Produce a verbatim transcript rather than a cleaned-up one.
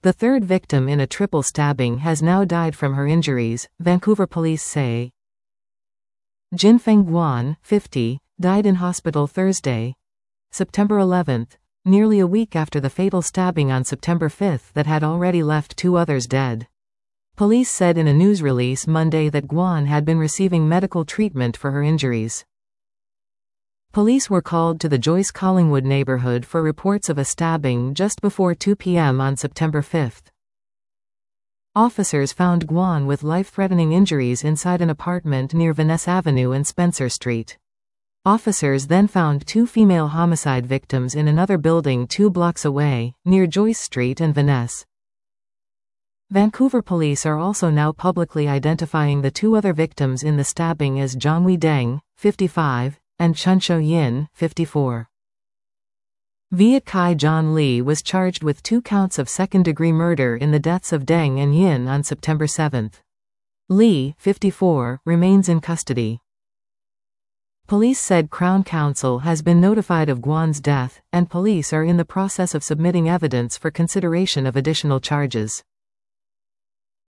The third victim in a triple stabbing has now died from her injuries, Vancouver police say. Jinfeng Guan, fifty, died in hospital Thursday, September eleventh, nearly a week after the fatal stabbing on September fifth that had already left two others dead. Police said in a news release Monday that Guan had been receiving medical treatment for her injuries. Police were called to the Joyce Collingwood neighborhood for reports of a stabbing just before two p m on September fifth. Officers found Guan with life-threatening injuries inside an apartment near Vaness Avenue and Spencer Street. Officers then found two female homicide victims in another building two blocks away, near Joyce Street and Vaness. Vancouver police are also now publicly identifying the two other victims in the stabbing as Zhangwei Deng, fifty-five, and Chunshou Yin, fifty-four. Viet Kai John Lee was charged with two counts of second-degree murder in the deaths of Deng and Yin on September seventh. Lee, fifty-four, remains in custody. Police said Crown Counsel has been notified of Guan's death, and police are in the process of submitting evidence for consideration of additional charges.